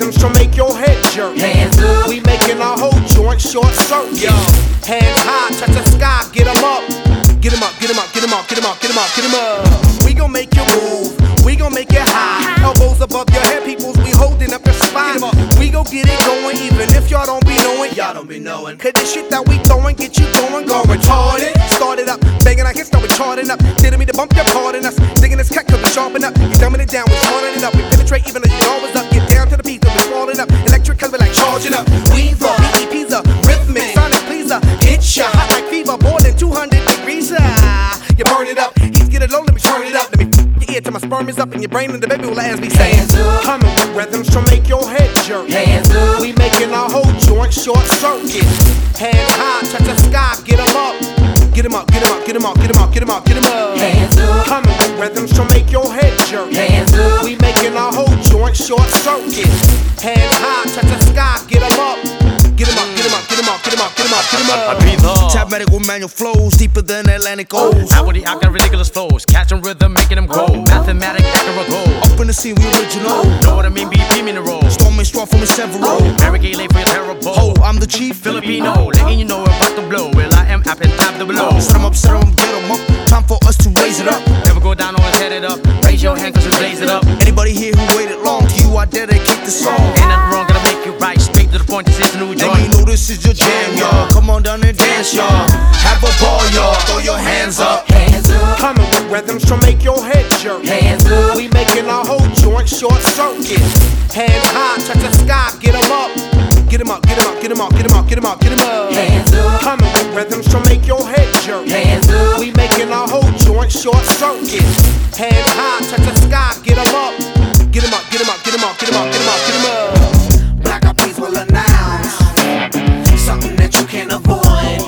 rhythms to make your head jerk. Hands up. We making our whole joint short circuit. Yo. Hands high, touch the sky, get 'em up. Get 'em up, get 'em up, get 'em up, get 'em up, get 'em up, get 'em up. We gon' make you move, we gon' make it high. Elbows above your head, peoples, we holding up your spine. We gon' get it going, even if y'all don't be knowing. Y'all don't be knowing. Cause the shit that we throwing, get you going, go retarded. Started up, banging our hits, now we charting up. Didn't mean to bump your part in us. Digging this cut, cause we sharpen up. You dumbing it down, we smarting it up. We penetrate even though you always up. Get down to the beat, cause we falling up. Electric, cause we like charging up. Weaver, BEP's a rhythmic, sonic pleaser. It's ya, hot like fever, more than 200 degrees. You burn it up, he's getting low, let me turn it up. Let me your ear till my sperm is up in your brain and the baby will ask me saying, coming with rhythms to make your head jerk. Hands up. We making our whole joint short circuit. Hands high, touch the sky, get 'em up. Get 'em up, get 'em up, get 'em up, get 'em up, get 'em up, get 'em up. Hands up. Coming with rhythms to make your head jerk. Hands up. We making our whole joint short circuit. Hands high, touch the sky, get 'em up. Get 'em up, get 'em up, get 'em up, get 'em up, get 'em up, get 'em up. I breathe hard. Tap medical manual flows deeper than Atlantic O's. Outwardly, I got ridiculous flows. Catching rhythm, making them grow. Mathematic, accurate goal. Up in the scene, we original. Know what I mean? BP me in the roll. Storming strong from his several. Mary Kay late for your terrible. Ho, I'm the chief Filipino, letting you know about to blow. Well, I am up and tap the below. Set 'em up, get 'em up. Time for us to raise it up. Never go down, always head it up. Raise your hand cause we blaze it up. Anybody here who waited long, to you I dedicate the song. Ain't nothing wrong, gotta make it right. Straight to the point, this is a new And joint. you know this is your jam, y'all. Come on down and dance, y'all. Have a ball, y'all. Throw your hands up. Hands up. Coming with rhythms to make your head jerk. Hands up. We making our whole joint short circuit. Hands high, touch the sky, get 'em up. Get 'em up, get 'em up, get 'em up, get 'em up, get 'em up, get 'em up. Hands up. Coming with rhythms to make your head jerk. Hands up. We making our whole joint short circuit. Hands high, touch the sky, get 'em up. Get 'em up, get 'em up, get 'em up, get 'em up, get 'em up, get 'em up. Black Eyed Peas will announce something that you can't avoid.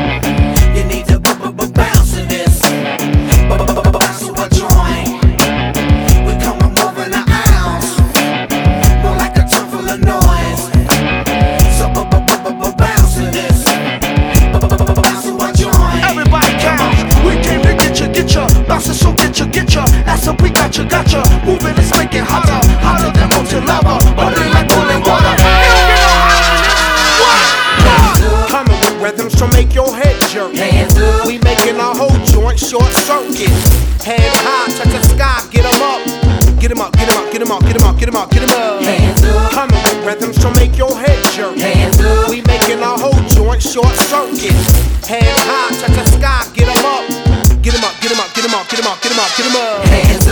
You need to bounce to this, bounce to a joint. We come and move in an ounce, more like a ton full of noise. So bounce to this, bounce to a joint. Everybody counts. We came to get ya. Bouncing, so get ya. That's up, we got ya. Moving, let's make it hotter. Hotter than molten lava. Burning like boiling water. Coming with rhythms to make your head jerk. Hands up. We making our whole joint short circuit. Hands high, touch the sky, get 'em up. Get 'em up, get 'em up, get 'em up, get 'em up, get 'em up, get 'em up. Hands up. Coming with rhythms to make your head jerk. Hands up. We making our whole joint short circuit. Hands high, touch the sky, get 'em up. Get 'em up, get 'em up, get 'em up, get 'em up, get 'em up, get 'em up. Hands